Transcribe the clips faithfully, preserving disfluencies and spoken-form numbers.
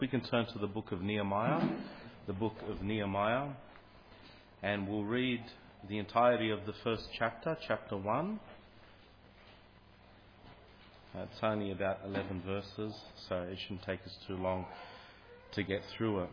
We can turn to the book of Nehemiah, the book of Nehemiah, and we'll read the entirety of the first chapter, chapter one. Uh, it's only about eleven verses, so it shouldn't take us too long to get through it.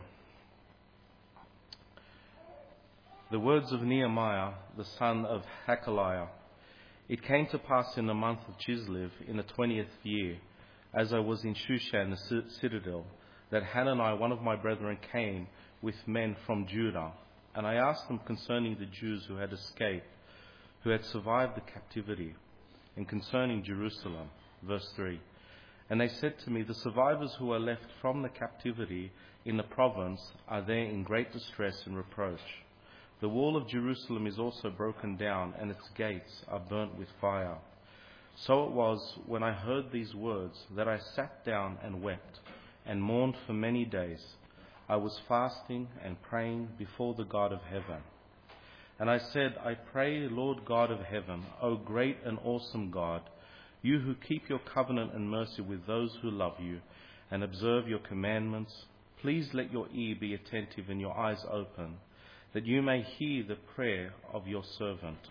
The words of Nehemiah, the son of Hakaliah. It came to pass in the month of Chislev, in the twentieth year, as I was in Shushan, the citadel, that Hanani, one of my brethren, came with men from Judah. And I asked them concerning the Jews who had escaped, who had survived the captivity, and concerning Jerusalem. Verse three. And they said to me, the survivors who are left from the captivity in the province are there in great distress and reproach. The wall of Jerusalem is also broken down, and its gates are burnt with fire. So it was, when I heard these words, that I sat down and wept, and mourned for many days. I was fasting and praying before the God of heaven. And I said, I pray, Lord God of heaven, O great and awesome God, you who keep your covenant and mercy with those who love you and observe your commandments, please let your ear be attentive and your eyes open, that you may hear the prayer of your servant,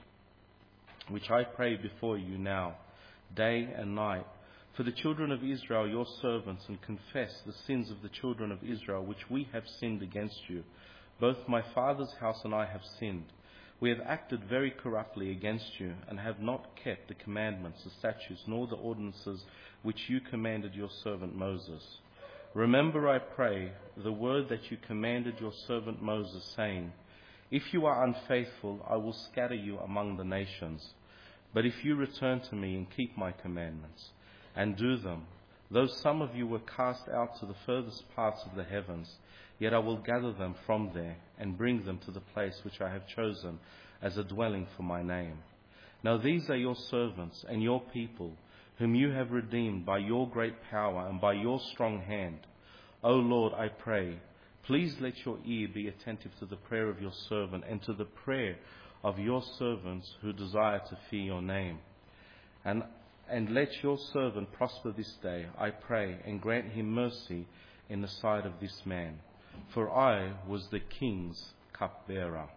which I pray before you now, day and night, for the children of Israel, your servants, and confess the sins of the children of Israel, which we have sinned against you. Both my father's house and I have sinned. We have acted very corruptly against you, and have not kept the commandments, the statutes, nor the ordinances which you commanded your servant Moses. Remember, I pray, the word that you commanded your servant Moses, saying, if you are unfaithful, I will scatter you among the nations. But if you return to me and keep my commandments, and do them, though some of you were cast out to the furthest parts of the heavens, yet I will gather them from there and bring them to the place which I have chosen as a dwelling for my name. Now these are your servants and your people, whom you have redeemed by your great power and by your strong hand. O Lord, I pray, please let your ear be attentive to the prayer of your servant and to the prayer of your servants who desire to fear your name. And And let your servant prosper this day, I pray, and grant him mercy in the sight of this man. For I was the king's cupbearer.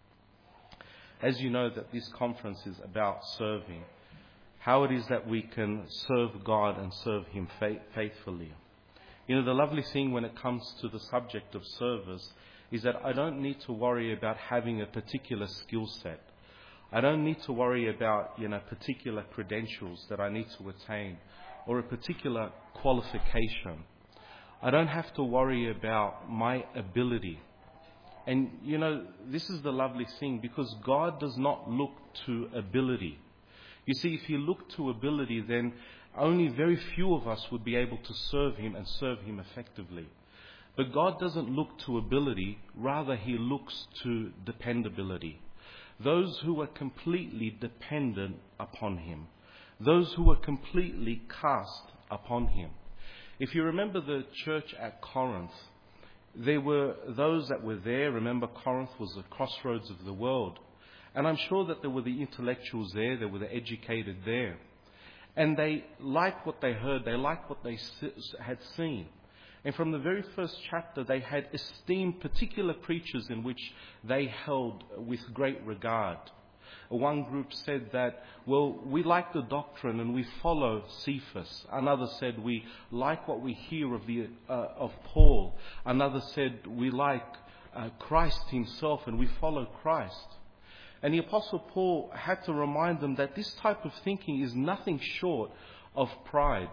As you know, that this conference is about serving, how it is that we can serve God and serve him faithfully. You know, the lovely thing when it comes to the subject of service is that I don't need to worry about having a particular skill set. I don't need to worry about, you know, particular credentials that I need to attain or a particular qualification. I don't have to worry about my ability. And, you know, this is the lovely thing, because God does not look to ability. You see, if he looked to ability, then only very few of us would be able to serve him and serve him effectively. But God doesn't look to ability, rather he looks to dependability. Those who are completely dependent upon him. Those who are completely cast upon him. If you remember the church at Corinth, there were those that were there. Remember, Corinth was the crossroads of the world. And I'm sure that there were the intellectuals there, there were the educated there. And they liked what they heard, they liked what they had seen. And from the very first chapter, they had esteemed particular preachers in which they held with great regard. One group said that, well, we like the doctrine and we follow Cephas. Another said we like what we hear of the uh, of Paul. Another said we like uh, Christ himself and we follow Christ. And the Apostle Paul had to remind them that this type of thinking is nothing short of pride.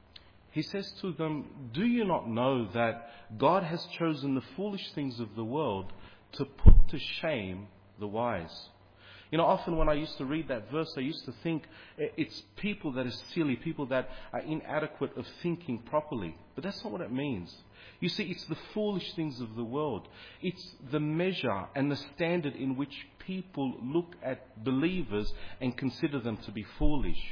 He says to them, do you not know that God has chosen the foolish things of the world to put to shame the wise? You know, often when I used to read that verse, I used to think it's people that are silly, people that are inadequate of thinking properly. But that's not what it means. You see, it's the foolish things of the world. It's the measure and the standard in which people look at believers and consider them to be foolish.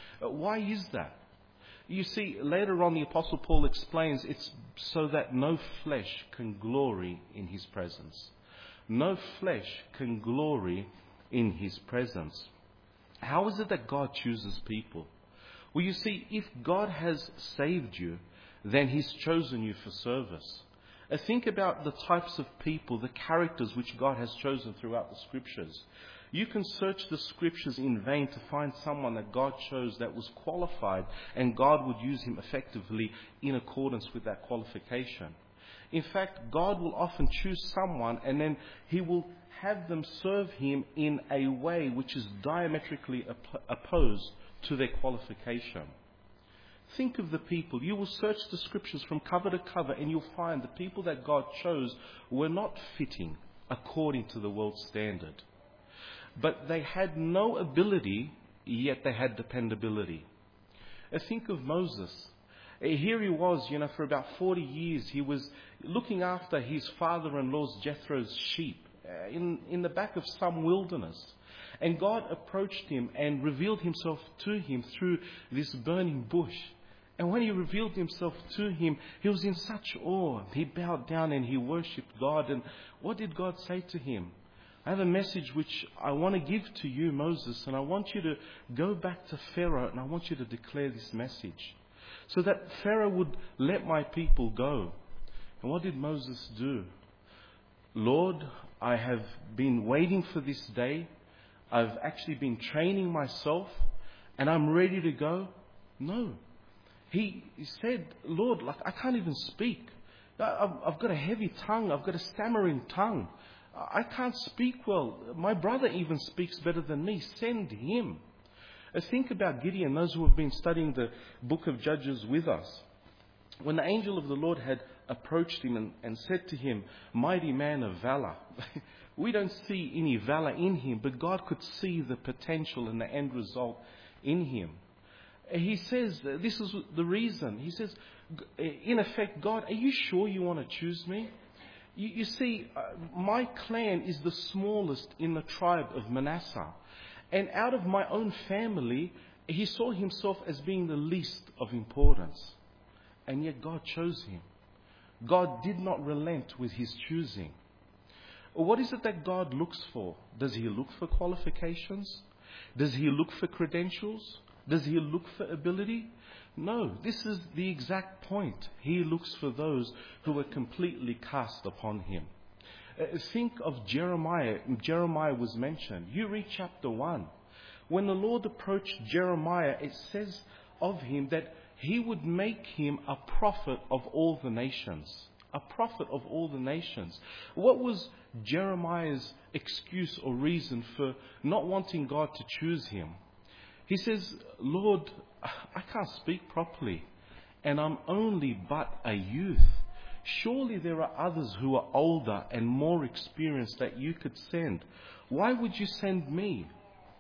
Why is that? You see, later on the Apostle Paul explains it's so that no flesh can glory in his presence. No flesh can glory in his presence. How is it that God chooses people? Well, you see, if God has saved you, then He's chosen you for service. Uh, think about the types of people, the characters which God has chosen throughout the Scriptures. You can search the Scriptures in vain to find someone that God chose that was qualified, and God would use him effectively in accordance with that qualification. In fact, God will often choose someone and then He will have them serve Him in a way which is diametrically op- opposed to their qualification. Think of the people. You will search the Scriptures from cover to cover and you'll find the people that God chose were not fitting according to the world's standard. But they had no ability, yet they had dependability. Uh, think of Moses. Uh, Here he was, you know, for about forty years. He was looking after his father-in-law's Jethro's sheep uh, in, in the back of some wilderness. And God approached him and revealed Himself to him through this burning bush. And when He revealed Himself to him, he was in such awe. He bowed down and he worshipped God. And what did God say to him? I have a message which I want to give to you, Moses, and I want you to go back to Pharaoh and I want you to declare this message so that Pharaoh would let my people go. And what did Moses do? Lord, I have been waiting for this day. I've actually been training myself and I'm ready to go. No. He, he said, Lord, like I can't even speak. I've, I've got a heavy tongue. I've got a stammering tongue. I can't speak well. My brother even speaks better than me. Send him. Uh, think about Gideon, those who have been studying the book of Judges with us. When the angel of the Lord had approached him and, and said to him, mighty man of valor. We don't see any valor in him, but God could see the potential and the end result in him. He says, this is the reason. He says, in effect, God, are you sure you want to choose me? You, you see, uh, my clan is the smallest in the tribe of Manasseh. And out of my own family, he saw himself as being the least of importance. And yet God chose him. God did not relent with His choosing. What is it that God looks for? Does He look for qualifications? Does He look for credentials? Does He look for ability? No, this is the exact point. He looks for those who are completely cast upon Him. Uh, think of Jeremiah. Jeremiah was mentioned. You read chapter one. When the Lord approached Jeremiah, it says of him that He would make him a prophet of all the nations. A prophet of all the nations. What was Jeremiah's excuse or reason for not wanting God to choose him? He says, Lord, I can't speak properly, and I'm only but a youth. Surely there are others who are older and more experienced that you could send. Why would you send me?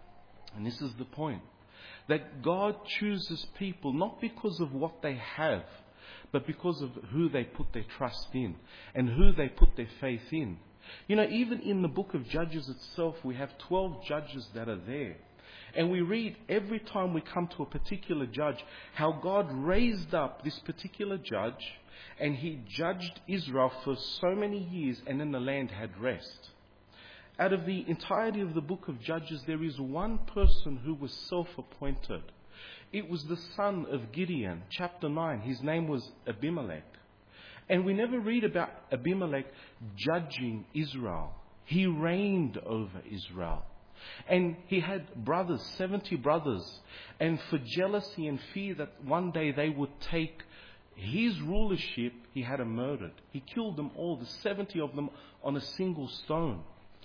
And this is the point. That God chooses people not because of what they have, but because of who they put their trust in and who they put their faith in. You know, even in the book of Judges itself, we have twelve judges that are there. And we read every time we come to a particular judge how God raised up this particular judge and he judged Israel for so many years, and then the land had rest. Out of the entirety of the book of Judges, there is one person who was self-appointed. It was the son of Gideon, chapter nine. His name was Abimelech. And we never read about Abimelech judging Israel. He reigned over Israel. And he had brothers, seventy brothers. And for jealousy and fear that one day they would take his rulership, he had them murdered. He killed them all, the seventy of them, on a single stone.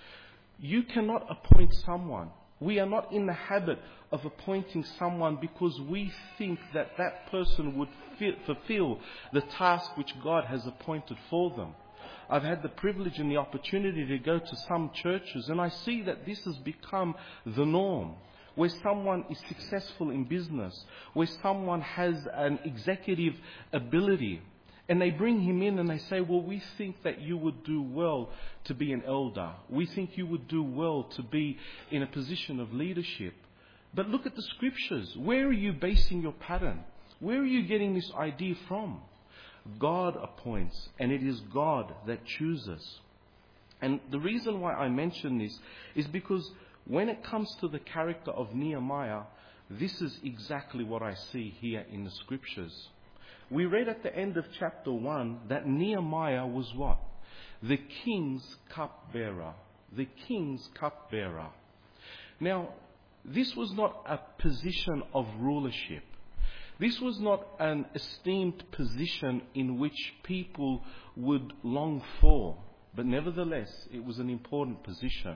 You cannot appoint someone. We are not in the habit of appointing someone because we think that that person would fi- fulfill the task which God has appointed for them. I've had the privilege and the opportunity to go to some churches, and I see that this has become the norm, where someone is successful in business, where someone has an executive ability, and they bring him in and they say, well, we think that you would do well to be an elder. We think you would do well to be in a position of leadership. But look at the scriptures. Where are you basing your pattern? Where are you getting this idea from? God appoints, and it is God that chooses. And the reason why I mention this is because when it comes to the character of Nehemiah, this is exactly what I see here in the scriptures. We read at the end of chapter one that Nehemiah was what? The king's cupbearer. The king's cupbearer. Now, this was not a position of rulership. This was not an esteemed position in which people would long for, but nevertheless, it was an important position.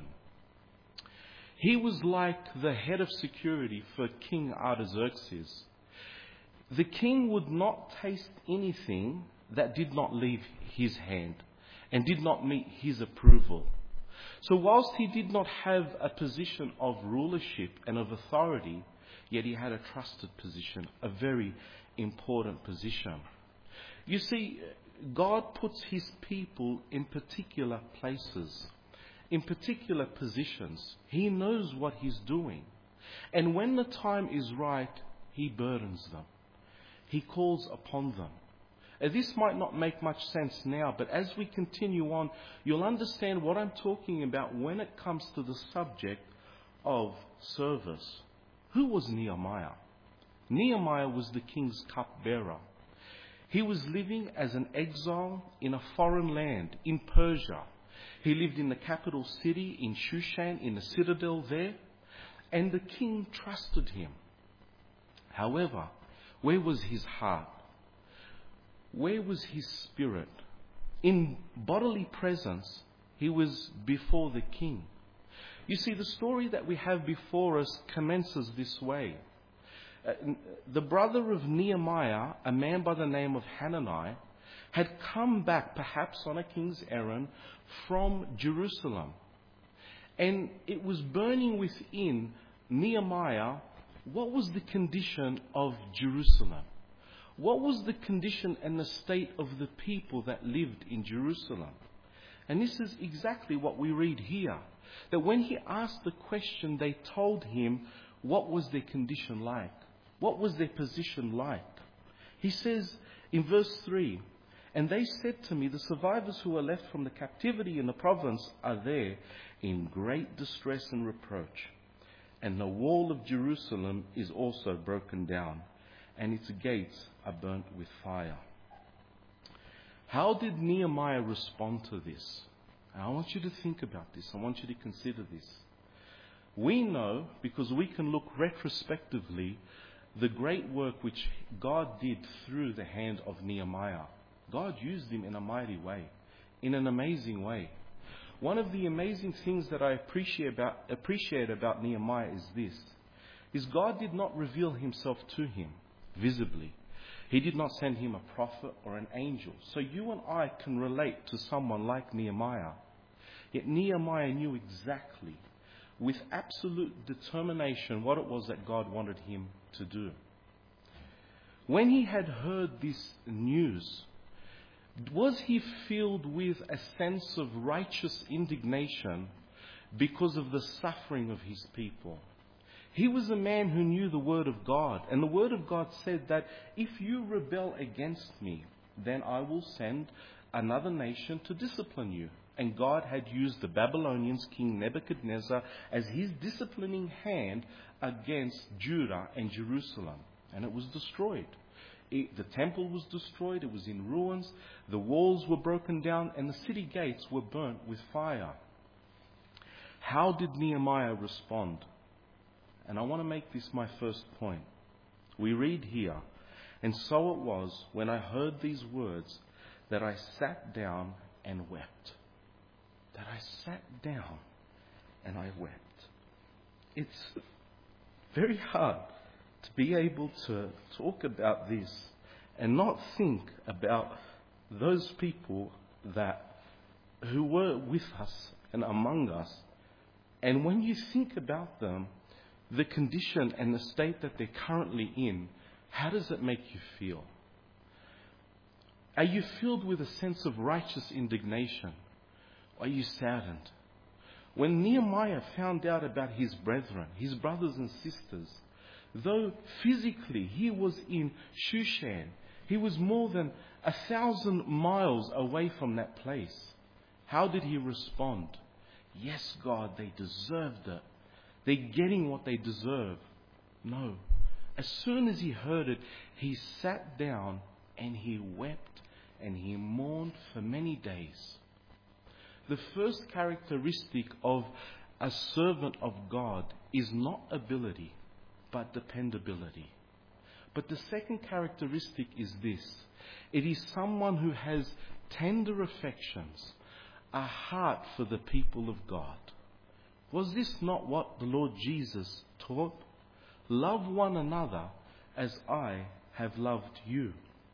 He was like the head of security for King Artaxerxes. The king would not taste anything that did not leave his hand and did not meet his approval. So whilst he did not have a position of rulership and of authority, yet he had a trusted position, a very important position. You see, God puts his people in particular places, in particular positions. He knows what he's doing. And when the time is right, he burdens them. He calls upon them. And this might not make much sense now, but as we continue on, you'll understand what I'm talking about when it comes to the subject of service. Who was Nehemiah? Nehemiah was the king's cupbearer. He was living as an exile in a foreign land, in Persia. He lived in the capital city, in Shushan, in the citadel there, and the king trusted him. However, where was his heart? Where was his spirit? In bodily presence, he was before the king. You see, the story that we have before us commences this way. Uh, the brother of Nehemiah, a man by the name of Hanani, had come back, perhaps on a king's errand, from Jerusalem. And it was burning within Nehemiah, what was the condition of Jerusalem? What was the condition and the state of the people that lived in Jerusalem? And this is exactly what we read here. That when he asked the question, they told him what was their condition like. What was their position like? He says in verse three, "And they said to me, the survivors who are left from the captivity in the province are there in great distress and reproach. And the wall of Jerusalem is also broken down, and its gates are burnt with fire." How did Nehemiah respond to this? And I want you to think about this. I want you to consider this. We know, because we can look retrospectively, the great work which God did through the hand of Nehemiah. God used him in a mighty way, in an amazing way. One of the amazing things that I appreciate about, appreciate about Nehemiah is this, is God did not reveal himself to him visibly. He did not send him a prophet or an angel. So you and I can relate to someone like Nehemiah. Yet Nehemiah knew exactly, with absolute determination, what it was that God wanted him to do. When he had heard this news, was he filled with a sense of righteous indignation because of the suffering of his people? He was a man who knew the Word of God. And the Word of God said that if you rebel against me, then I will send another nation to discipline you. And God had used the Babylonians, King Nebuchadnezzar, as his disciplining hand against Judah and Jerusalem. And it was destroyed. It, the temple was destroyed. It was in ruins. The walls were broken down and the city gates were burnt with fire. How did Nehemiah respond? And I want to make this my first point. We read here, "And so it was, when I heard these words, that I sat down and wept." That I sat down and I wept. It's very hard to be able to talk about this and not think about those people that who were with us and among us. And when you think about them, the condition and the state that they're currently in, how does it make you feel? Are you filled with a sense of righteous indignation? Are you saddened? When Nehemiah found out about his brethren, his brothers and sisters, though physically he was in Shushan, he was more than a thousand miles away from that place. How did he respond? Yes, God, they deserved it. They're getting what they deserve. No. As soon as he heard it, he sat down and he wept and he mourned for many days. The first characteristic of a servant of God is not ability, but dependability. But the second characteristic is this. It is someone who has tender affections, a heart for the people of God. Was this not what the Lord Jesus taught? Love one another as I have loved you.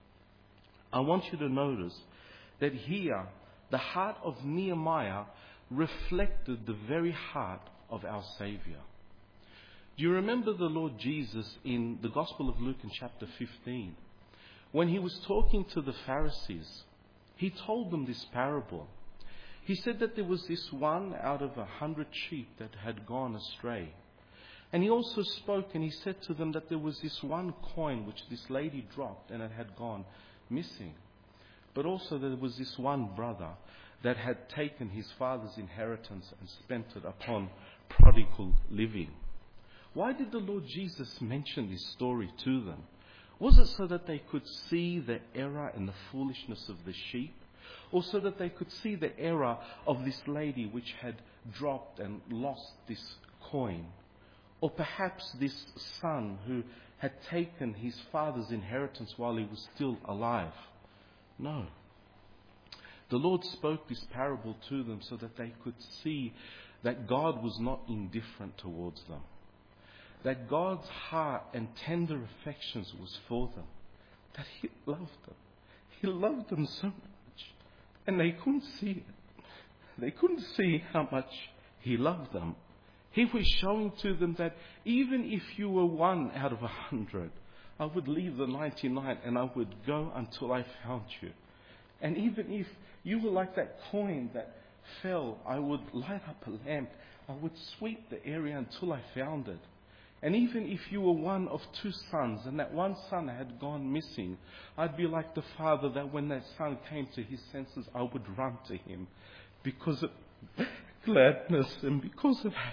I want you to notice that here, the heart of Nehemiah reflected the very heart of our Saviour. Do you remember the Lord Jesus in the Gospel of Luke in chapter fifteen? When he was talking to the Pharisees, he told them this parable. He said that there was this one out of a hundred sheep that had gone astray. And he also spoke and he said to them that there was this one coin which this lady dropped and it had gone missing. But also there was this one brother that had taken his father's inheritance and spent it upon prodigal living. Why did the Lord Jesus mention this story to them? Was it so that they could see the error and the foolishness of the sheep? Or so that they could see the error of this lady which had dropped and lost this coin? Or perhaps this son who had taken his father's inheritance while he was still alive? No. The Lord spoke this parable to them so that they could see that God was not indifferent towards them. That God's heart and tender affections was for them. That He loved them. He loved them so much. And they couldn't see it. They couldn't see how much He loved them. He was showing to them that even if you were one out of a hundred, I would leave the ninety-nine and I would go until I found you. And even if you were like that coin that fell, I would light up a lamp. I would sweep the area until I found it. And even if you were one of two sons and that one son had gone missing, I'd be like the father that when that son came to his senses, I would run to him because of gladness and because of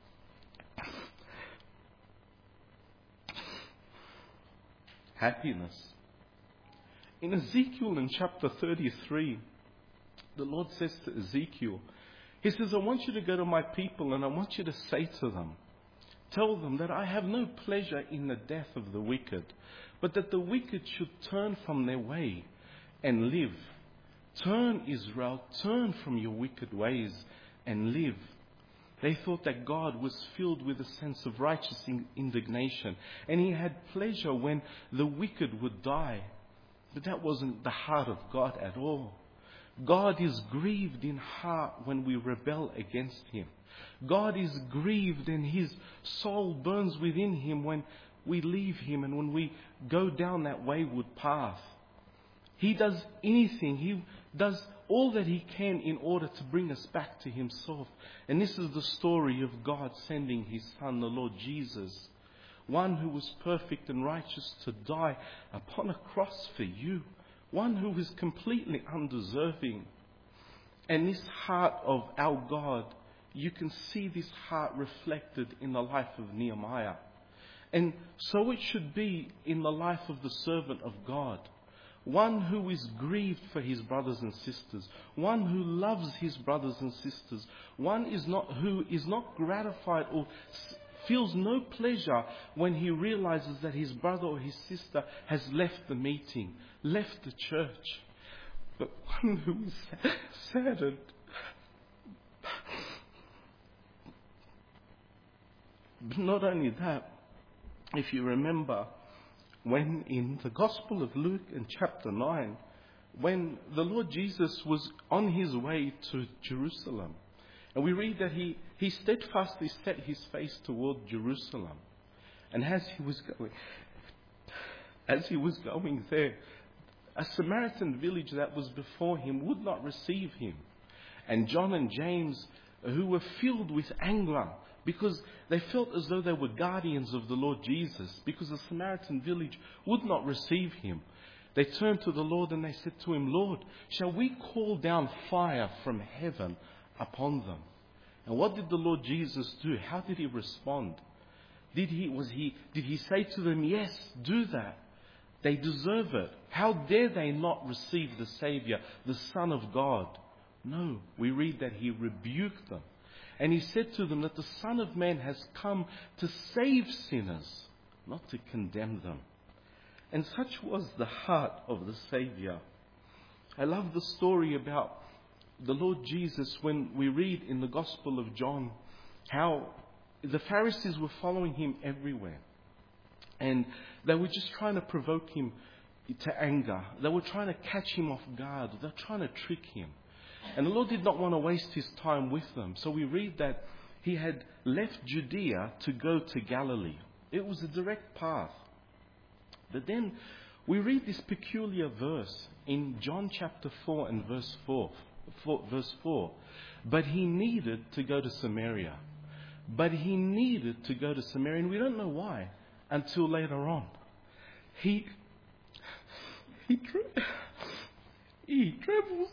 happiness. In Ezekiel in chapter thirty-three, the Lord says to Ezekiel, He says, I want you to go to my people and I want you to say to them, tell them that I have no pleasure in the death of the wicked, but that the wicked should turn from their way and live. Turn, Israel, turn from your wicked ways and live. They thought that God was filled with a sense of righteous indignation, and He had pleasure when the wicked would die. But that wasn't the heart of God at all. God is grieved in heart when we rebel against Him. God is grieved and His soul burns within Him when we leave Him and when we go down that wayward path. He does anything. He does all that He can in order to bring us back to Himself. And this is the story of God sending His Son, the Lord Jesus, one who was perfect and righteous, to die upon a cross for you, one who was completely undeserving. And this heart of our God, you can see this heart reflected in the life of Nehemiah. And so it should be in the life of the servant of God. One who is grieved for his brothers and sisters. One who loves his brothers and sisters. One is not who is not gratified or feels no pleasure when he realizes that his brother or his sister has left the meeting, left the church. But one who is saddened. But not only that, if you remember, when in the Gospel of Luke in chapter nine, when the Lord Jesus was on His way to Jerusalem, and we read that he, he steadfastly set His face toward Jerusalem. And as he was going, as he was going there, a Samaritan village that was before Him would not receive Him. And John and James, who were filled with anger, because they felt as though they were guardians of the Lord Jesus, because the Samaritan village would not receive Him. They turned to the Lord and they said to Him, Lord, shall we call down fire from heaven upon them? And what did the Lord Jesus do? How did He respond? Did he, was he, did he say to them, yes, do that? They deserve it. How dare they not receive the Savior, the Son of God? No, we read that he rebuked them. And he said to them that the Son of Man has come to save sinners, not to condemn them. And such was the heart of the Savior. I love the story about the Lord Jesus when we read in the Gospel of John how the Pharisees were following him everywhere. And they were just trying to provoke him to anger. They were trying to catch him off guard. They were trying to trick him. And the Lord did not want to waste his time with them. So we read that he had left Judea to go to Galilee. It was a direct path. But then we read this peculiar verse in John chapter four and verse four. Verse four. But he needed to go to Samaria. But he needed to go to Samaria. And we don't know why until later on. He, he, tra- he travels...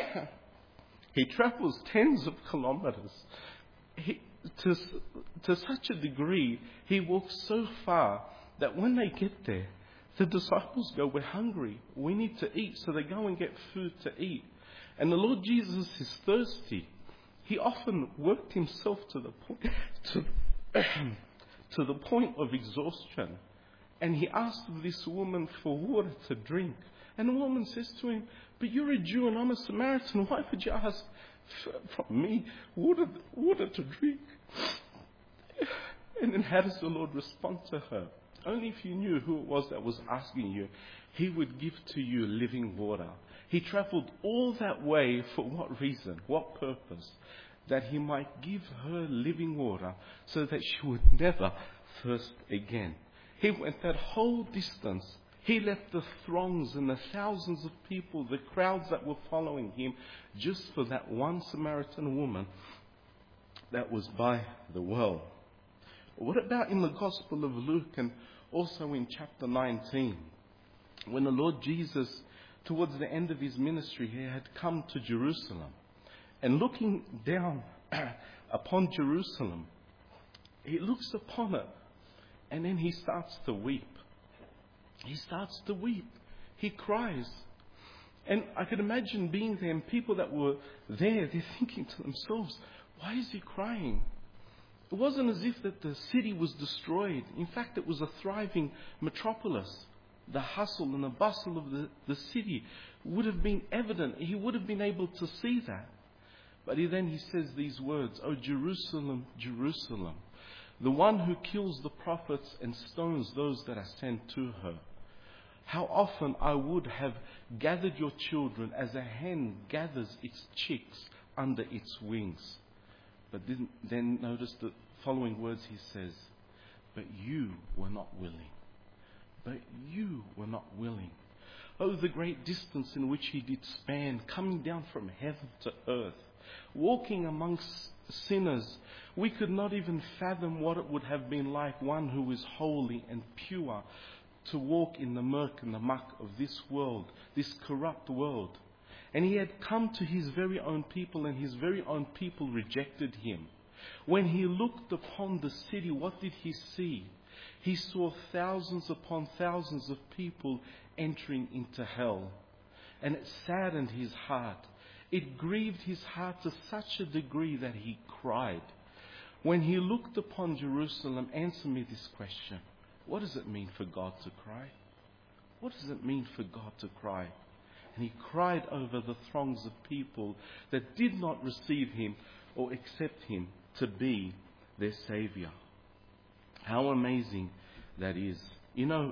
He travels tens of kilometers he, to, to such a degree, he walks so far that when they get there, the disciples go, we're hungry, we need to eat. So they go and get food to eat. And the Lord Jesus is thirsty. He often worked himself to the point, to, to the point of exhaustion. And he asked this woman for water to drink. And the woman says to him, but you're a Jew and I'm a Samaritan. Why would you ask from me water, water to drink? And then how does the Lord respond to her? Only if you knew who it was that was asking you, he would give to you living water. He travelled all that way for what reason? What purpose? That he might give her living water so that she would never thirst again. He went that whole distance. He left the throngs and the thousands of people, the crowds that were following him, just for that one Samaritan woman that was by the well. What about in the Gospel of Luke and also in chapter nineteen? When the Lord Jesus, towards the end of his ministry, he had come to Jerusalem. And looking down upon Jerusalem, he looks upon it and then he starts to weep. He starts to weep. He cries. And I could imagine being there and people that were there, they're thinking to themselves, why is he crying? It wasn't as if that the city was destroyed. In fact, it was a thriving metropolis. The hustle and the bustle of the, the city would have been evident. He would have been able to see that. But he, then he says these words, "O Jerusalem, Jerusalem, the one who kills the prophets and stones those that are sent to her. How often I would have gathered your children as a hen gathers its chicks under its wings." But then, then notice the following words he says, "But you were not willing. But you were not willing." Oh, the great distance in which he did span, coming down from heaven to earth, walking amongst sinners. We could not even fathom what it would have been like, one who is holy and pure, to walk in the murk and the muck of this world, this corrupt world. And he had come to his very own people, and his very own people rejected him. When he looked upon the city, what did he see? He saw thousands upon thousands of people entering into hell. And it saddened his heart. It grieved his heart to such a degree that he cried. When he looked upon Jerusalem, answer me this question. What does it mean for God to cry? What does it mean for God to cry? And he cried over the throngs of people that did not receive him or accept him to be their Savior. How amazing that is. You know,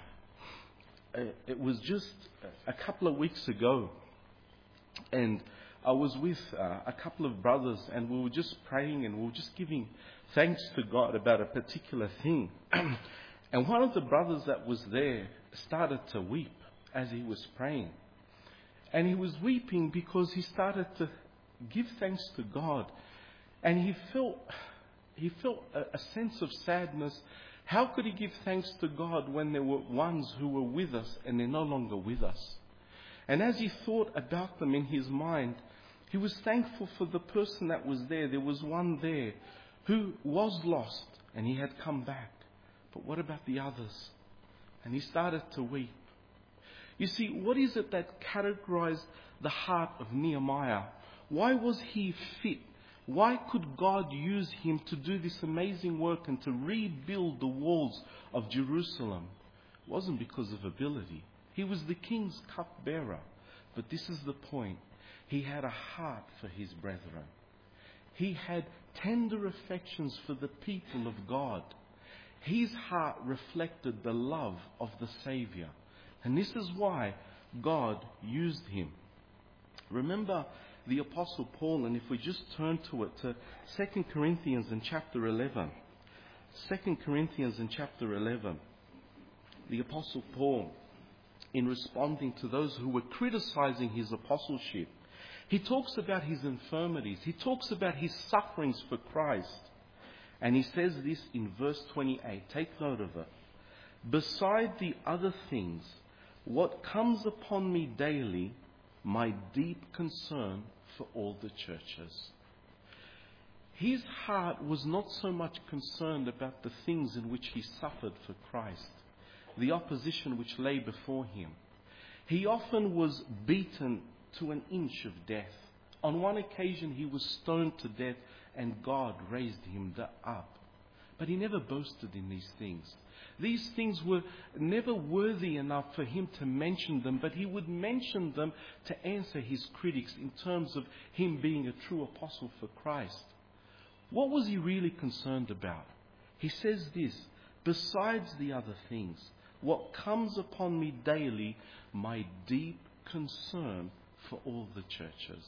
it was just a couple of weeks ago, and I was with uh, a couple of brothers, and we were just praying and we were just giving thanks to God about a particular thing. And one of the brothers that was there started to weep as he was praying. And he was weeping because he started to give thanks to God. And he felt, he felt a, a sense of sadness. How could he give thanks to God when there were ones who were with us and they're no longer with us? And as he thought about them in his mind, he was thankful for the person that was there. There was one there who was lost and he had come back. But what about the others? And he started to weep. You see, what is it that characterized the heart of Nehemiah? Why was he fit? Why could God use him to do this amazing work and to rebuild the walls of Jerusalem? It wasn't because of ability. He was the king's cupbearer. But this is the point. He had a heart for his brethren. He had tender affections for the people of God. His heart reflected the love of the Saviour. And this is why God used him. Remember the Apostle Paul, and if we just turn to it, to Second Corinthians in chapter eleven. Second Corinthians in chapter eleven. The Apostle Paul, in responding to those who were criticizing his apostleship, he talks about his infirmities. He talks about his sufferings for Christ. And he says this in verse twenty-eight. Take note of it. Beside the other things, what comes upon me daily, my deep concern for all the churches. His heart was not so much concerned about the things in which he suffered for Christ, the opposition which lay before him. He often was beaten to an inch of death. On one occasion he was stoned to death and God raised him up. But he never boasted in these things. These things were never worthy enough for him to mention them, but he would mention them to answer his critics in terms of him being a true apostle for Christ. What was he really concerned about? He says this, besides the other things, what comes upon me daily, my deep concern for all the churches.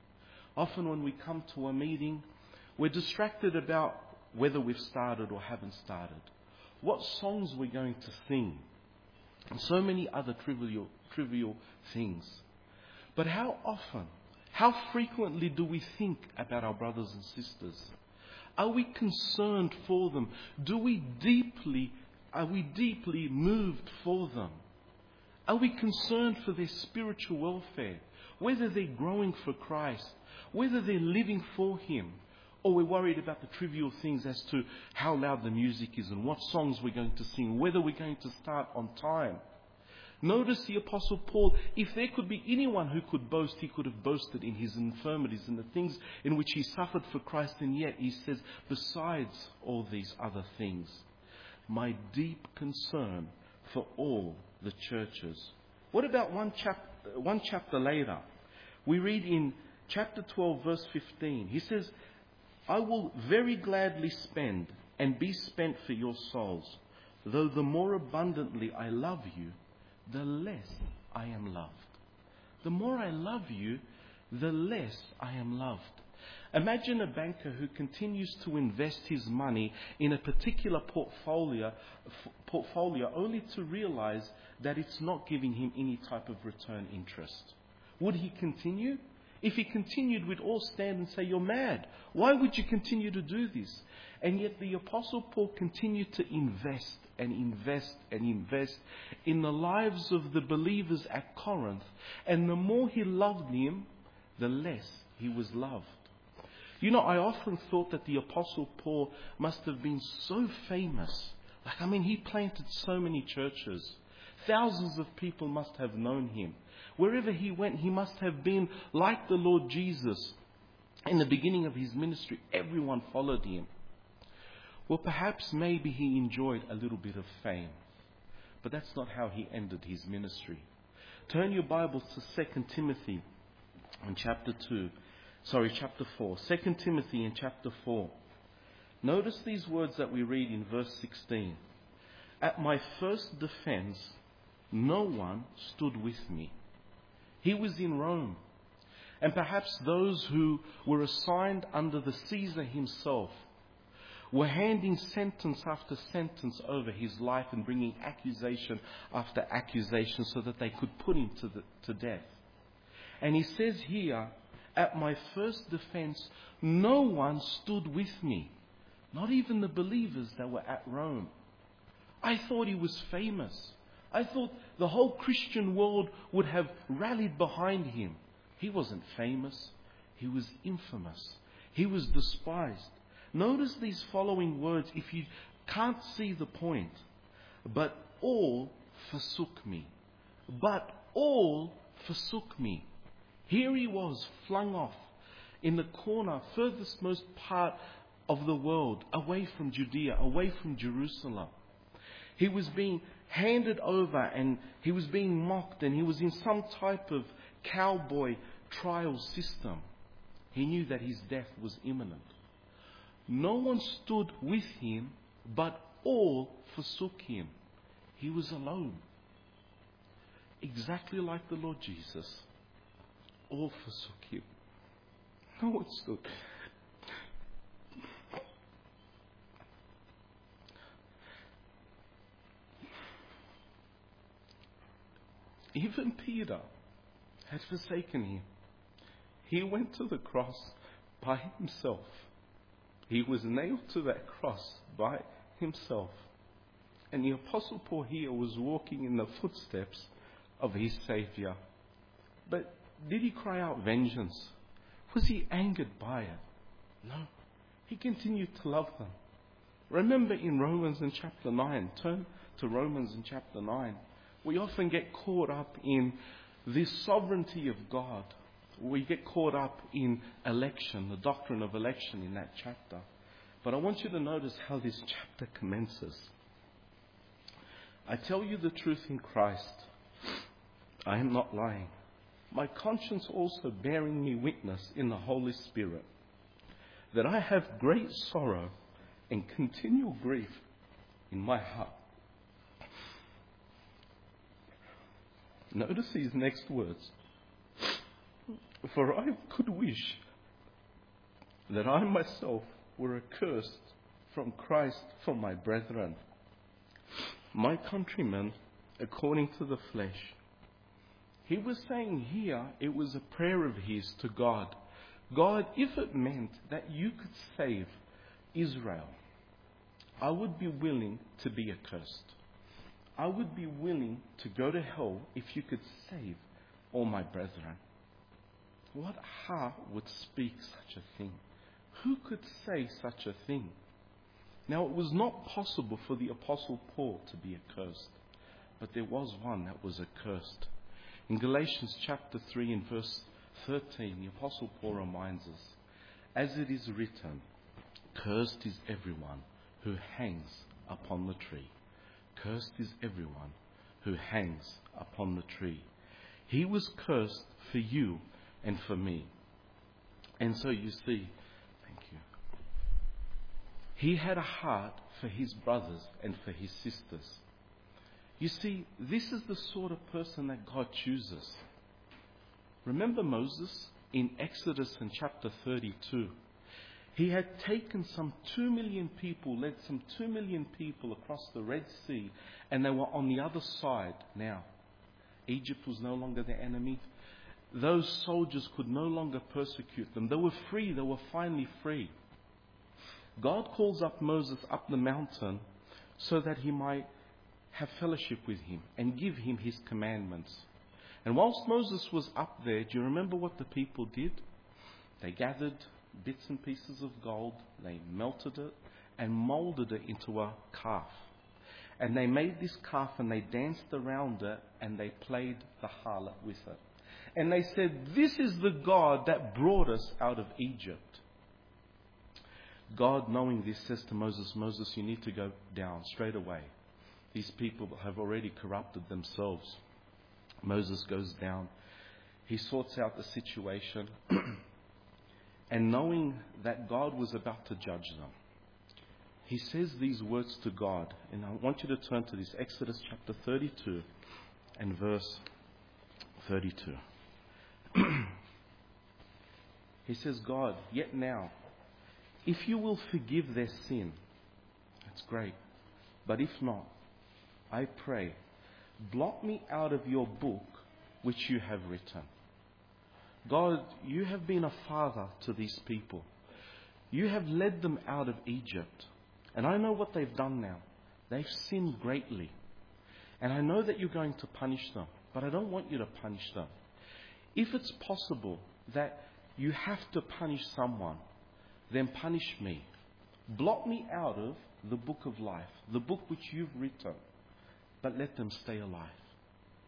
Often when we come to a meeting, we're distracted about whether we've started or haven't started, what songs we're going to sing, and so many other trivial, trivial things. But how often, how frequently do we think about our brothers and sisters? Are we concerned for them? Do we deeply, are we deeply moved for them? Are we concerned for their spiritual welfare? Whether they're growing for Christ, whether they're living for Him, or we're worried about the trivial things as to how loud the music is and what songs we're going to sing, whether we're going to start on time. Notice the Apostle Paul, if there could be anyone who could boast, he could have boasted in his infirmities and the things in which he suffered for Christ, and yet he says, besides all these other things, my deep concern for all the churches. What about one, chap- one chapter later? We read in chapter twelve, verse fifteen. He says, I will very gladly spend and be spent for your souls, though the more abundantly I love you, the less I am loved. The more I love you, the less I am loved. Imagine a banker who continues to invest his money in a particular portfolio, f- portfolio only to realize that it's not giving him any type of return interest. Would he continue? If he continued, we'd all stand and say, you're mad. Why would you continue to do this? And yet the Apostle Paul continued to invest and invest and invest in the lives of the believers at Corinth. And the more he loved them, the less he was loved. You know, I often thought that the Apostle Paul must have been so famous. Like, I mean, he planted so many churches. Thousands of people must have known him. Wherever he went, he must have been like the Lord Jesus. In the beginning of his ministry, everyone followed him. Well, perhaps maybe he enjoyed a little bit of fame. But that's not how he ended his ministry. Turn your Bibles to Second Timothy in chapter two. Sorry, chapter four. Second Timothy in chapter four. Notice these words that we read in verse sixteen. At my first defense, no one stood with me. He was in Rome. And perhaps those who were assigned under the Caesar himself were handing sentence after sentence over his life and bringing accusation after accusation so that they could put him to, the, to death. And he says here, at my first defense, no one stood with me. Not even the believers that were at Rome. I thought he was famous. I thought the whole Christian world would have rallied behind him. He wasn't famous. He was infamous. He was despised. Notice these following words if you can't see the point. But all forsook me. But all forsook me. Here he was, flung off in the corner, furthest most part of the world, away from Judea, away from Jerusalem. He was being handed over and he was being mocked and he was in some type of cowboy trial system. He knew that his death was imminent. No one stood with him, but all forsook him. He was alone. Exactly like the Lord Jesus. All forsook him. No one stood. Even Peter had forsaken him. He went to the cross by himself. He was nailed to that cross by himself. And the Apostle Paul here was walking in the footsteps of his Saviour. But did he cry out vengeance? Was he angered by it? No. He continued to love them. Remember in Romans in chapter nine, turn to Romans in chapter nine. We often get caught up in the sovereignty of God. We get caught up in election, the doctrine of election in that chapter. But I want you to notice how this chapter commences. I tell you the truth in Christ. I am not lying. My conscience also bearing me witness in the Holy Spirit, that I have great sorrow and continual grief in my heart. Notice these next words. For I could wish that I myself were accursed from Christ for my brethren, my countrymen, according to the flesh. He was saying here, it was a prayer of his to God. God, if it meant that you could save Israel, I would be willing to be accursed. I would be willing to go to hell if you could save all my brethren. What heart would speak such a thing? Who could say such a thing? Now, it was not possible for the Apostle Paul to be accursed, but there was one that was accursed. In Galatians chapter three and verse thirteen, the Apostle Paul reminds us, as it is written, cursed is everyone who hangs upon the tree. Cursed is everyone who hangs upon the tree. He was cursed for you and for me. And so you see, thank you. He had a heart for his brothers and for his sisters. You see, this is the sort of person that God chooses. Remember Moses in Exodus in chapter thirty-two? He had taken some two million people, led some two million people across the Red Sea, and they were on the other side now. Egypt was no longer their enemy. Those soldiers could no longer persecute them. They were free. They were finally free. God calls up Moses up the mountain so that he might have fellowship with him and give him his commandments. And whilst Moses was up there, do you remember what the people did? They gathered bits and pieces of gold, they melted it and molded it into a calf. And they made this calf and they danced around it and they played the harlot with it. And they said, this is the God that brought us out of Egypt. God, knowing this, says to Moses, Moses, you need to go down straight away. These people have already corrupted themselves. Moses goes down. He sorts out the situation. And knowing that God was about to judge them, he says these words to God. And I want you to turn to this, Exodus chapter thirty-two and verse thirty-two. He says, God, yet now, if you will forgive their sin, that's great. But if not, I pray, blot me out of your book which you have written. God, you have been a father to these people. You have led them out of Egypt. And I know what they've done now. They've sinned greatly. And I know that you're going to punish them. But I don't want you to punish them. If it's possible that you have to punish someone, then punish me. Blot me out of the book of life, the book which you've written. But let them stay alive.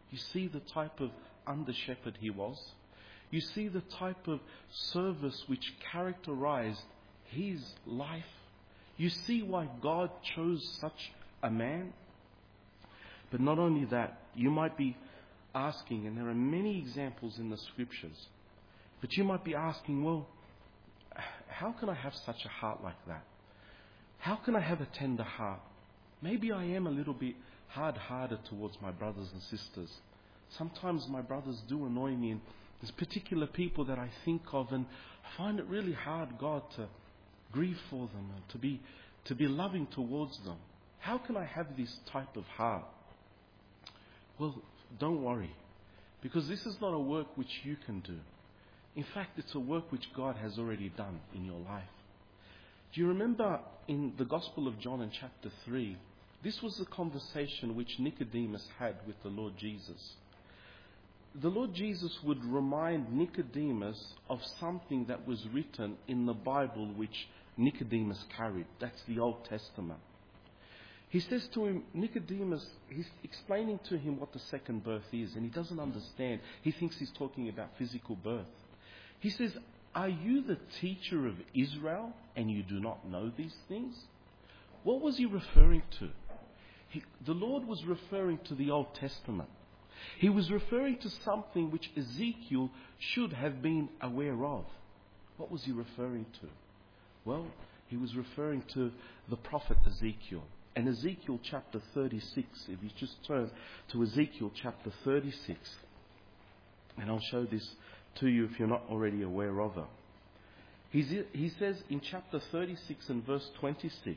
You see the type of under-shepherd he was. You see the type of service which characterized his life. You see why God chose such a man. But not only that, you might be asking, and there are many examples in the scriptures, but you might be asking, well, how can I have such a heart like that? How can I have a tender heart? Maybe I am a little bit hard-hearted towards my brothers and sisters. Sometimes my brothers do annoy me, and there's particular people that I think of, and I find it really hard, God, to grieve for them and to be to be loving towards them. How can I have this type of heart? Well, don't worry, because this is not a work which you can do. In fact, it's a work which God has already done in your life. Do you remember in the Gospel of John in chapter three, this was the conversation which Nicodemus had with the Lord Jesus. The Lord Jesus would remind Nicodemus of something that was written in the Bible which Nicodemus carried. That's the Old Testament. He says to him, Nicodemus, he's explaining to him what the second birth is, and he doesn't understand. He thinks he's talking about physical birth. He says, are you the teacher of Israel and you do not know these things? What was he referring to? He, the Lord was referring to the Old Testament. He was referring to something which Ezekiel should have been aware of. What was he referring to? Well, he was referring to the prophet Ezekiel. And Ezekiel chapter thirty-six, if you just turn to Ezekiel chapter thirty-six, and I'll show this to you if you're not already aware of it. He's, he says in chapter thirty-six and verse twenty-six,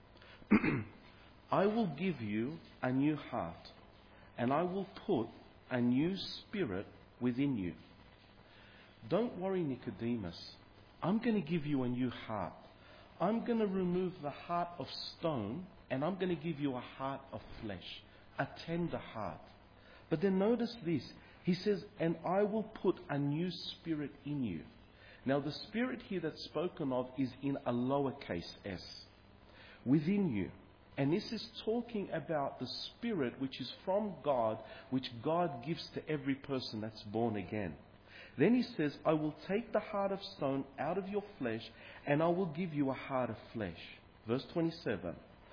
I will give you a new heart, and I will put a new spirit within you. Don't worry, Nicodemus. I'm going to give you a new heart. I'm going to remove the heart of stone, and I'm going to give you a heart of flesh, a tender heart. But then notice this. He says, and I will put a new spirit in you. Now the spirit here that's spoken of is in a lowercase s, within you. And this is talking about the Spirit which is from God, which God gives to every person that's born again. Then he says, I will take the heart of stone out of your flesh, and I will give you a heart of flesh. Verse twenty-seven.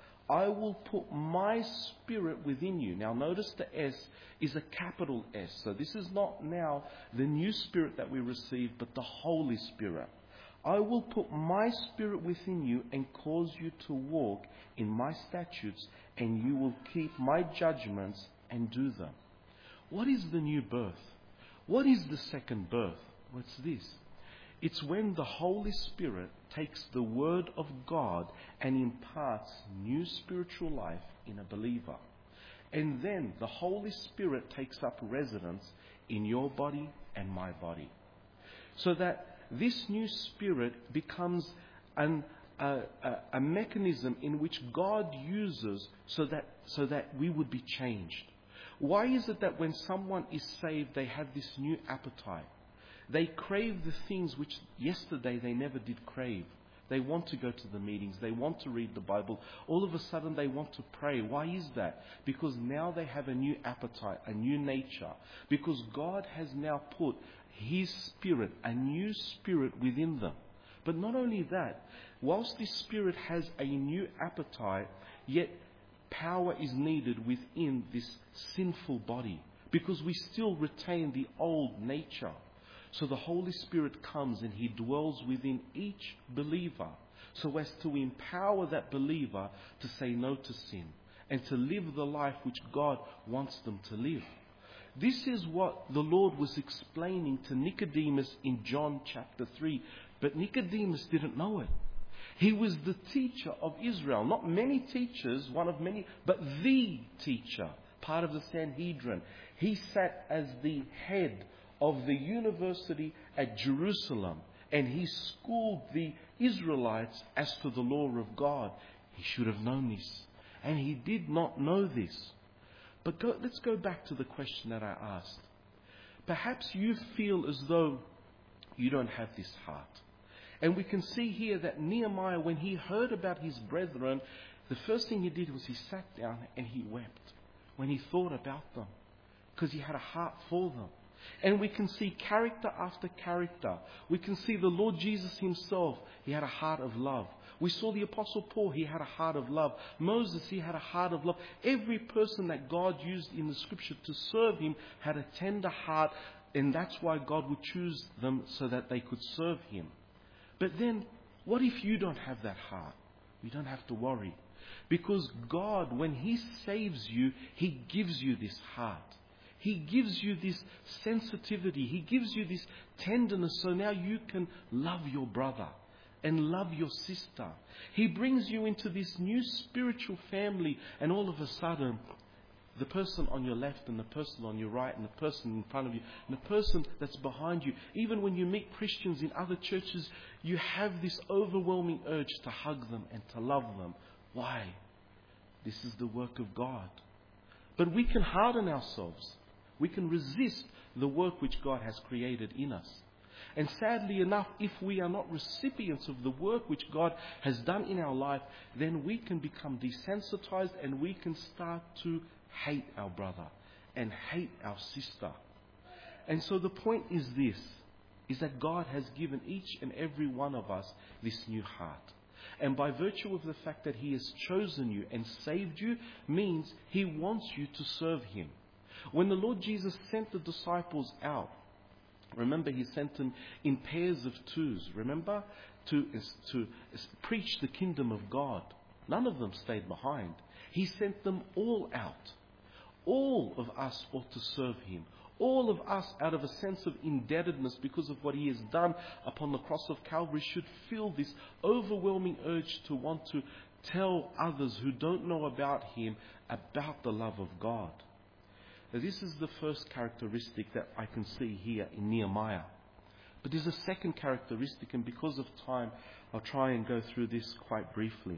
I will put my Spirit within you. Now notice the S is a capital S. So this is not now the new Spirit that we receive, but the Holy Spirit. I will put my Spirit within you and cause you to walk in my statutes, and you will keep my judgments and do them. What is the new birth? What is the second birth? What's this? It's when the Holy Spirit takes the Word of God and imparts new spiritual life in a believer. And then the Holy Spirit takes up residence in your body and my body. So that this new spirit becomes an, a, a, a mechanism in which God uses so that, so that we would be changed. Why is it that when someone is saved, they have this new appetite? They crave the things which yesterday they never did crave. They want to go to the meetings. They want to read the Bible. All of a sudden they want to pray. Why is that? Because now they have a new appetite, a new nature. Because God has now put His Spirit, a new spirit within them. But not only that, whilst this spirit has a new appetite, yet power is needed within this sinful body. Because we still retain the old nature. So the Holy Spirit comes and He dwells within each believer so as to empower that believer to say no to sin and to live the life which God wants them to live. This is what the Lord was explaining to Nicodemus in John chapter three. But Nicodemus didn't know it. He was the teacher of Israel. Not many teachers, one of many, but the teacher, part of the Sanhedrin. He sat as the head of the university at Jerusalem, and he schooled the Israelites as to the law of God. He should have known this, and he did not know this. But go, let's go back to the question that I asked. Perhaps you feel as though you don't have this heart. And we can see here that Nehemiah, when he heard about his brethren, the first thing he did was he sat down and he wept when he thought about them. because he had a heart for them. And we can see character after character. We can see the Lord Jesus himself. He had a heart of love. We saw the Apostle Paul. He had a heart of love. Moses, he had a heart of love. Every person that God used in the scripture to serve him had a tender heart. And that's why God would choose them so that they could serve him. But then, what if you don't have that heart? You don't have to worry. Because God, when he saves you, he gives you this heart. He gives you this sensitivity. He gives you this tenderness so now you can love your brother and love your sister. He brings you into this new spiritual family, and all of a sudden, the person on your left and the person on your right and the person in front of you and the person that's behind you, even when you meet Christians in other churches, you have this overwhelming urge to hug them and to love them. Why? This is the work of God. But we can harden ourselves. We can resist the work which God has created in us. And sadly enough, if we are not recipients of the work which God has done in our life, then we can become desensitized and we can start to hate our brother and hate our sister. And so the point is this, is that God has given each and every one of us this new heart. And by virtue of the fact that he has chosen you and saved you, means he wants you to serve him. When the Lord Jesus sent the disciples out, remember he sent them in pairs of twos, remember, to, to preach the kingdom of God. None of them stayed behind. He sent them all out. All of us ought to serve him. All of us, out of a sense of indebtedness because of what he has done upon the cross of Calvary, should feel this overwhelming urge to want to tell others who don't know about him about the love of God. Now, this is the first characteristic that I can see here in Nehemiah. But there's a second characteristic, and because of time, I'll try and go through this quite briefly.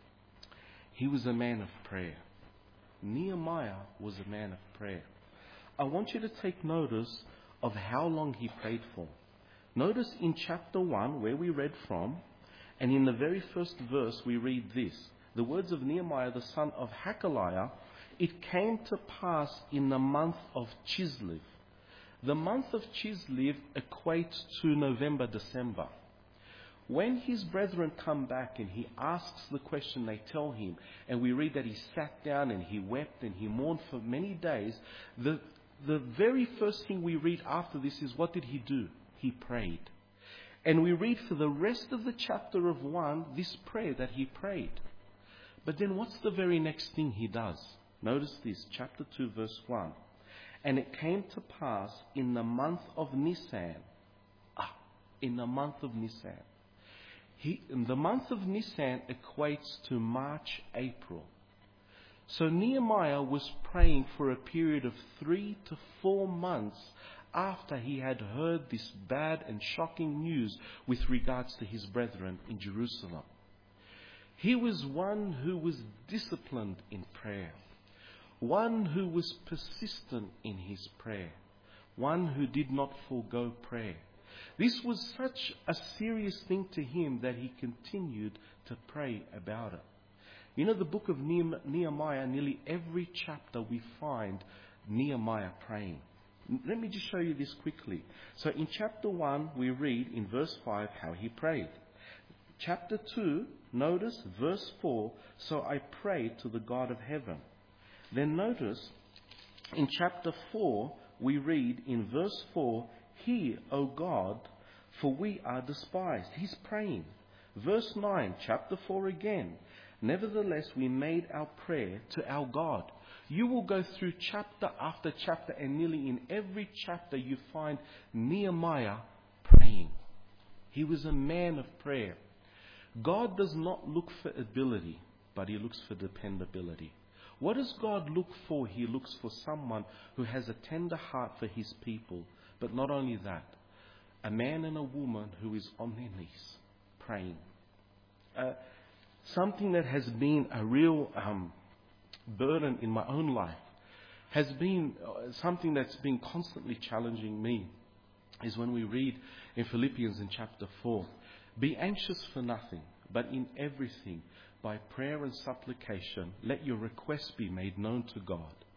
He was a man of prayer. Nehemiah was a man of prayer. I want you to take notice of how long he prayed for. Notice in chapter one, where we read from, and in the very first verse we read this. The words of Nehemiah, the son of Hakaliah, it came to pass in the month of Chislev. The month of Chislev equates to November, December. When his brethren come back and he asks the question, they tell him, and we read that he sat down and he wept and he mourned for many days. The, the very first thing we read after this is, what did he do? He prayed. And we read for the rest of the chapter of one, this prayer that he prayed. But then what's the very next thing he does? Notice this, chapter two, verse one. And it came to pass in the month of Nisan. Ah, in the month of Nisan. He, the month of Nisan equates to March, April. So Nehemiah was praying for a period of three to four months after he had heard this bad and shocking news with regards to his brethren in Jerusalem. He was one who was disciplined in prayer. One who was persistent in his prayer. One who did not forego prayer. This was such a serious thing to him that he continued to pray about it. You know, the book of Nehemiah, nearly every chapter we find Nehemiah praying. Let me just show you this quickly. So in chapter one, we read in verse five how he prayed. Chapter two, notice verse four, so I prayed to the God of heaven. Then notice in chapter four, we read in verse four, hear, O God, for we are despised. He's praying. Verse nine, chapter four again. Nevertheless, we made our prayer to our God. You will go through chapter after chapter, and nearly in every chapter you find Nehemiah praying. He was a man of prayer. God does not look for ability, but he looks for dependability. What does God look for? He looks for someone who has a tender heart for his people. But not only that, a man and a woman who is on their knees praying. Uh, something that has been a real um, burden in my own life has been uh, something that's been constantly challenging me is when we read in Philippians in chapter four, be anxious for nothing, but in everything, by prayer and supplication, let your requests be made known to God.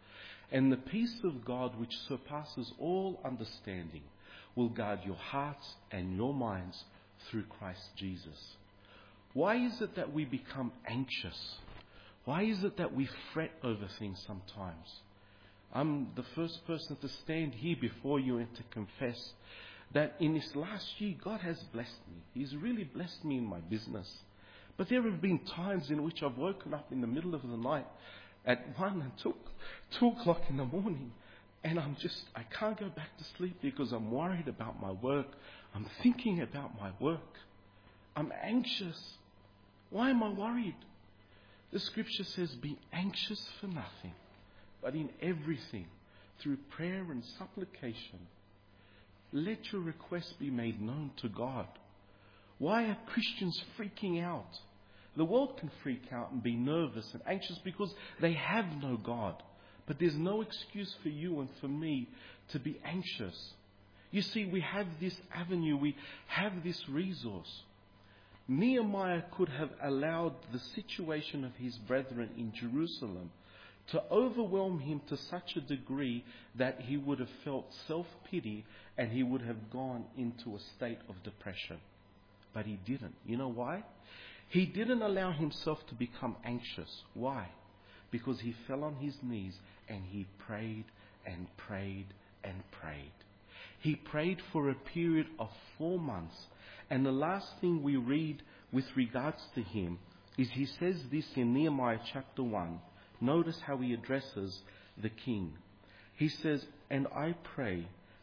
And the peace of God, which surpasses all understanding, will guard your hearts and your minds through Christ Jesus. Why is it that we become anxious? Why is it that we fret over things sometimes? I'm the first person to stand here before you and to confess that in this last year, God has blessed me. He's really blessed me in my business. But there have been times in which I've woken up in the middle of the night at one and two, two o'clock in the morning, and I'm just, I can't go back to sleep because I'm worried about my work. I'm thinking about my work. I'm anxious. Why am I worried? The scripture says, be anxious for nothing, but in everything, through prayer and supplication, let your requests be made known to God. Why are Christians freaking out? The world can freak out and be nervous and anxious because they have no God. But there's no excuse for you and for me to be anxious. You see, we have this avenue, we have this resource. Nehemiah could have allowed the situation of his brethren in Jerusalem to overwhelm him to such a degree that he would have felt self-pity and he would have gone into a state of depression. But he didn't. You know why? He didn't allow himself to become anxious. Why? Because he fell on his knees and he prayed and prayed and prayed. He prayed for a period of four months. And the last thing we read with regards to him is he says this in Nehemiah chapter one. Notice how he addresses the king. He says, and I pray,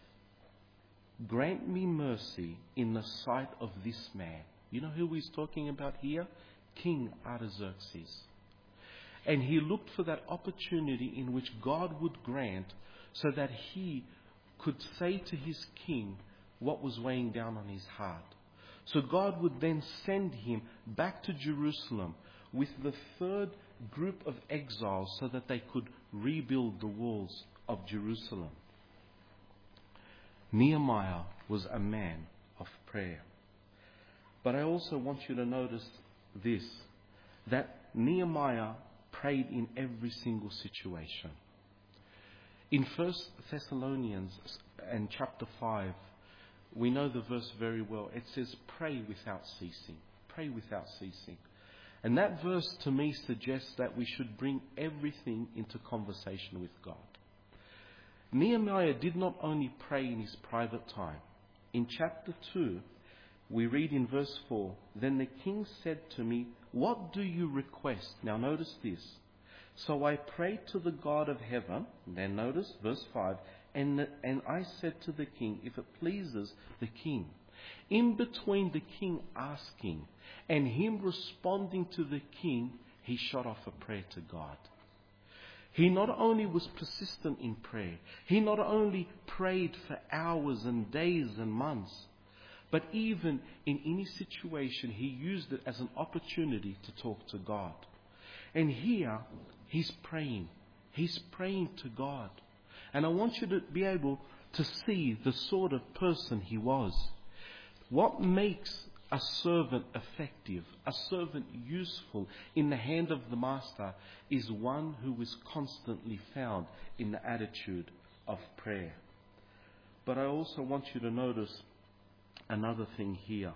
grant me mercy in the sight of this man. You know who he's talking about here? King Artaxerxes. And he looked for that opportunity in which God would grant so that he could say to his king what was weighing down on his heart. So God would then send him back to Jerusalem with the third group of exiles so that they could rebuild the walls of Jerusalem. Nehemiah was a man of prayer. But I also want you to notice this, that Nehemiah prayed in every single situation. In First Thessalonians and chapter five, we know the verse very well. It says, pray without ceasing. Pray without ceasing. And that verse to me suggests that we should bring everything into conversation with God. Nehemiah did not only pray in his private time. In chapter two, we read in verse four, then the king said to me, what do you request? Now notice this. So I prayed to the God of heaven. Then notice verse five. And, the, and I said to the king, if it pleases the king. In between the king asking and him responding to the king, he shot off a prayer to God. He not only was persistent in prayer, he not only prayed for hours and days and months, but even in any situation, he used it as an opportunity to talk to God. And here, he's praying. He's praying to God. And I want you to be able to see the sort of person he was. What makes a servant effective, a servant useful in the hand of the master, is one who is constantly found in the attitude of prayer. But I also want you to notice another thing here,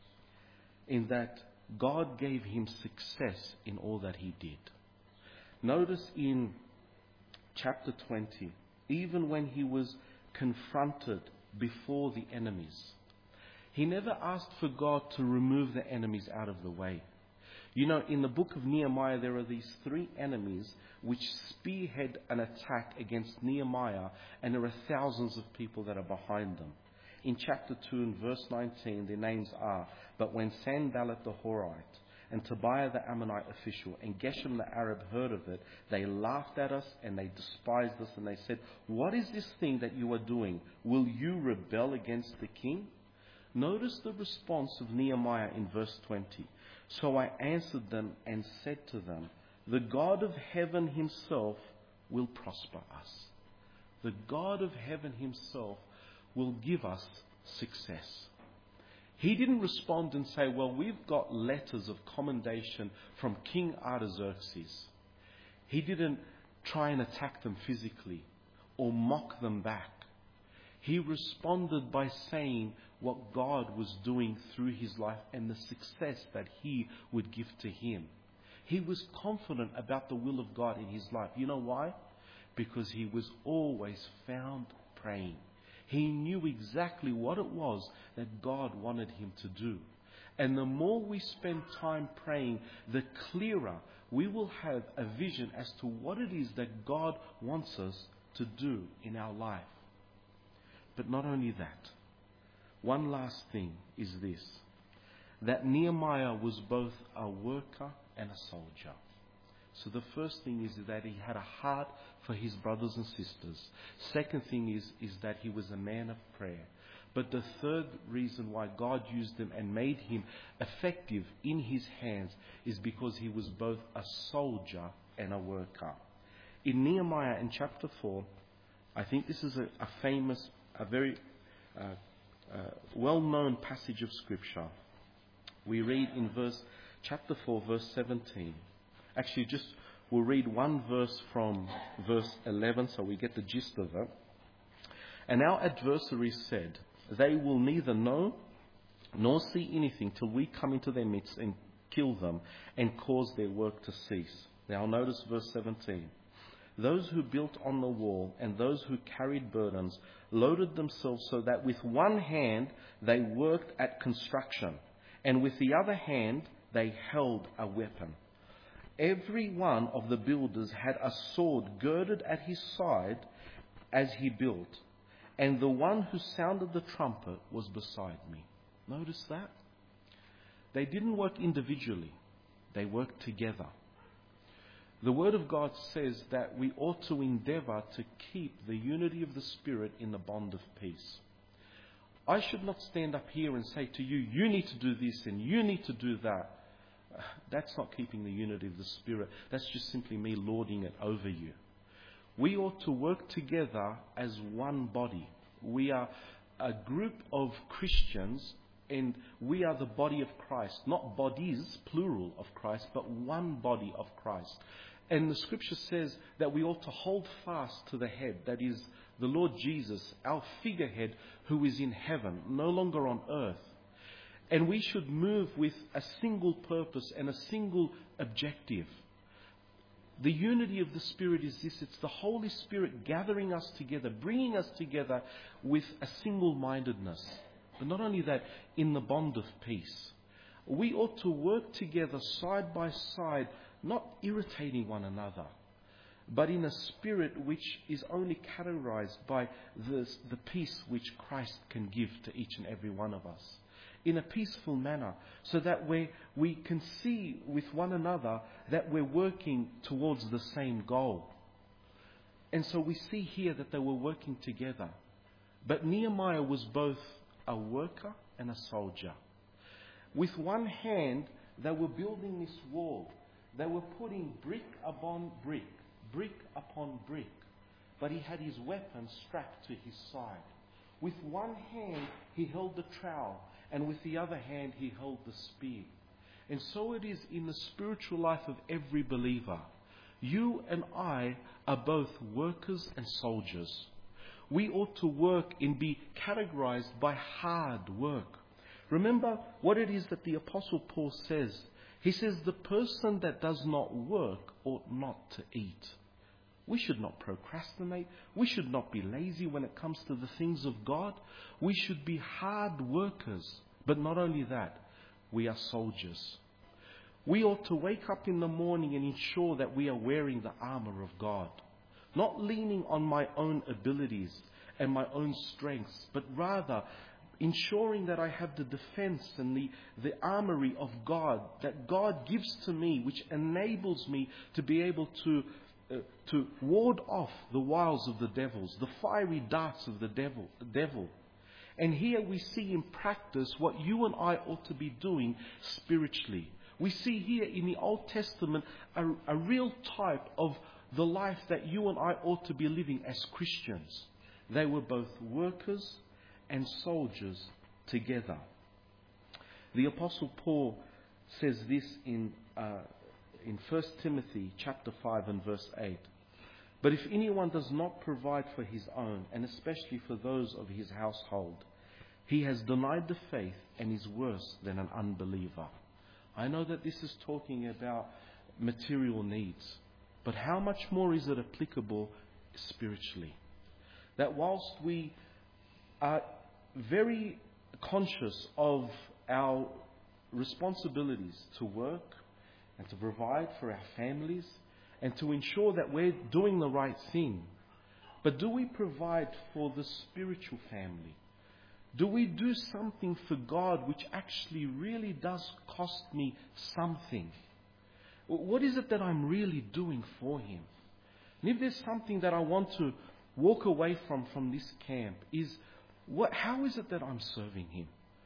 in that God gave him success in all that he did. Notice in chapter twenty, even when he was confronted before the enemies, he never asked for God to remove the enemies out of the way. You know, in the book of Nehemiah, there are these three enemies which spearhead an attack against Nehemiah, and there are thousands of people that are behind them. In chapter two and verse nineteen, their names are, but when Sanballat the Horite and Tobiah the Ammonite official and Geshem the Arab heard of it, they laughed at us and they despised us, and they said, what is this thing that you are doing? Will you rebel against the king? Notice the response of Nehemiah in verse twenty. So I answered them and said to them, the God of heaven himself will prosper us. The God of heaven himself will give us success. He didn't respond and say, well, we've got letters of commendation from King Artaxerxes. He didn't try and attack them physically or mock them back. He responded by saying what God was doing through his life and the success that he would give to him. He was confident about the will of God in his life. You know why? Because he was always found praying. He knew exactly what it was that God wanted him to do. And the more we spend time praying, the clearer we will have a vision as to what it is that God wants us to do in our life. But not only that, one last thing is this, that Nehemiah was both a worker and a soldier. So the first thing is that he had a heart for his brothers and sisters. Second thing is, is that he was a man of prayer. But the third reason why God used him and made him effective in his hands is because he was both a soldier and a worker. In Nehemiah in chapter four, I think this is a, a famous, a very uh, uh, well-known passage of Scripture. We read in verse chapter four, verse seventeen. Actually, just we'll read one verse from verse eleven so we get the gist of it. And our adversaries said, "They will neither know nor see anything till we come into their midst and kill them and cause their work to cease." Now notice verse seventeen. "Those who built on the wall and those who carried burdens loaded themselves so that with one hand they worked at construction and with the other hand they held a weapon. Every one of the builders had a sword girded at his side as he built, and the one who sounded the trumpet was beside me." Notice that? They didn't work individually. They worked together. The Word of God says that we ought to endeavour to keep the unity of the Spirit in the bond of peace. I should not stand up here and say to you, you need to do this and you need to do that. That's not keeping the unity of the Spirit. That's just simply me lording it over you. We ought to work together as one body. We are a group of Christians and we are the body of Christ. Not bodies, plural, of Christ, but one body of Christ. And the Scripture says that we ought to hold fast to the head, that is the Lord Jesus, our figurehead who is in heaven, no longer on earth. And we should move with a single purpose and a single objective. The unity of the Spirit is this. It's the Holy Spirit gathering us together, bringing us together with a single-mindedness. But not only that, in the bond of peace. We ought to work together side by side, not irritating one another, but in a spirit which is only categorized by this, the peace which Christ can give to each and every one of us. In a peaceful manner, so that we we can see with one another that we're working towards the same goal. And so we see here that they were working together. But Nehemiah was both a worker and a soldier. With one hand, they were building this wall. They were putting brick upon brick, brick upon brick. But he had his weapon strapped to his side. With one hand, he held the trowel, and with the other hand, he held the spear. And so it is in the spiritual life of every believer. You and I are both workers and soldiers. We ought to work and be categorized by hard work. Remember what it is that the Apostle Paul says. He says, the person that does not work ought not to eat. We should not procrastinate. We should not be lazy when it comes to the things of God. We should be hard workers. But not only that, we are soldiers. We ought to wake up in the morning and ensure that we are wearing the armour of God. Not leaning on my own abilities and my own strengths, but rather ensuring that I have the defense and the, the armory of God that God gives to me, which enables me to be able to uh, to ward off the wiles of the devils, the fiery darts of the devil, the devil. And here we see in practice what you and I ought to be doing spiritually. We see here in the Old Testament a, a real type of the life that you and I ought to be living as Christians. They were both workers and soldiers together. The Apostle Paul says this in uh, in First Timothy chapter five and verse eight. But if anyone does not provide for his own, and especially for those of his household, he has denied the faith and is worse than an unbeliever. I know that this is talking about material needs, but how much more is it applicable spiritually? That whilst we are very conscious of our responsibilities to work and to provide for our families and to ensure that we're doing the right thing, but do we provide for the spiritual family? Do we do something for God which actually really does cost me something? What is it that I'm really doing for Him? And if there's something that I want to walk away from from this camp, is what? How is it that I'm serving Him?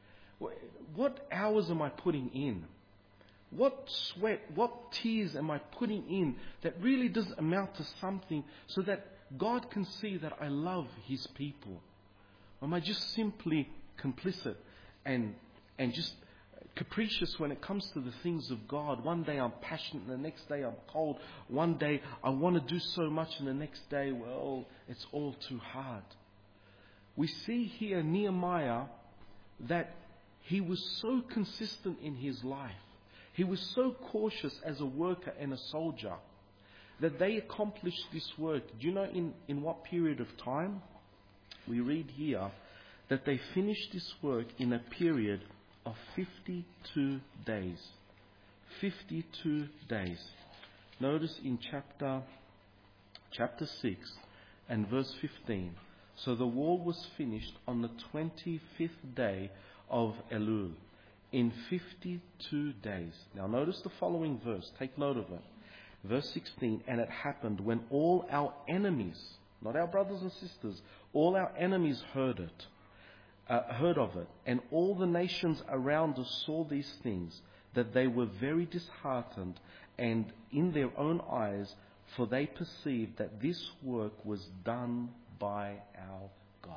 What hours am I putting in? What sweat, what tears am I putting in that really does amount to something so that God can see that I love His people? Or am I just simply complicit and and just capricious when it comes to the things of God? One day I'm passionate and the next day I'm cold. One day I want to do so much and the next day, well, it's all too hard. We see here Nehemiah that he was so consistent in his life. He was so cautious as a worker and a soldier that they accomplished this work. Do you know in, in what period of time? We read here that they finished this work in a period of fifty-two days. fifty-two days. Notice in chapter chapter six and verse fifteen. So the wall was finished on the twenty-fifth day of Elul, in fifty-two days. Now notice the following verse. Take note of it. Verse sixteen. And it happened when all our enemies, not our brothers and sisters, all our enemies heard it, uh, heard of it, and all the nations around us saw these things, that they were very disheartened, and in their own eyes, for they perceived that this work was done by our God.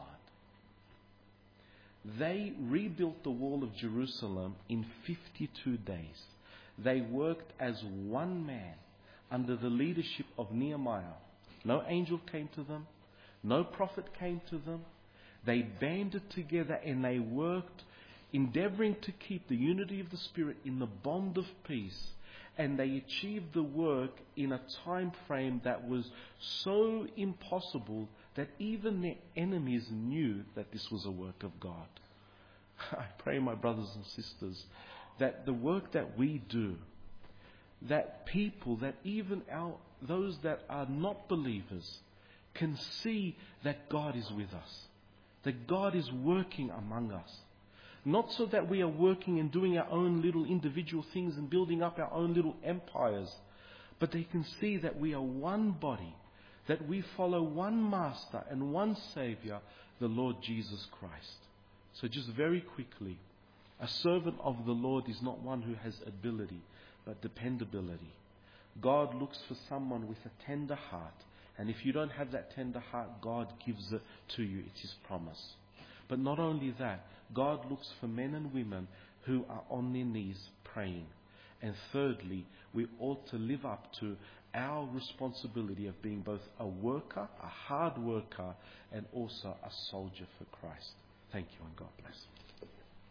They rebuilt the wall of Jerusalem in fifty-two days. They worked as one man under the leadership of Nehemiah. No angel came to them. No prophet came to them. They banded together and they worked, endeavouring to keep the unity of the Spirit in the bond of peace. And they achieved the work in a time frame that was so impossible that even their enemies knew that this was a work of God. I pray, my brothers and sisters, that the work that we do, that people, that even our those that are not believers, can see that God is with us, that God is working among us. Not so that we are working and doing our own little individual things and building up our own little empires, but they can see that we are one body, that we follow one Master and one Saviour, the Lord Jesus Christ. So just very quickly, a servant of the Lord is not one who has ability, but dependability. God looks for someone with a tender heart. And if you don't have that tender heart, God gives it to you. It's His promise. But not only that, God looks for men and women who are on their knees praying. And thirdly, we ought to live up to our responsibility of being both a worker, a hard worker, and also a soldier for Christ. Thank you and God bless.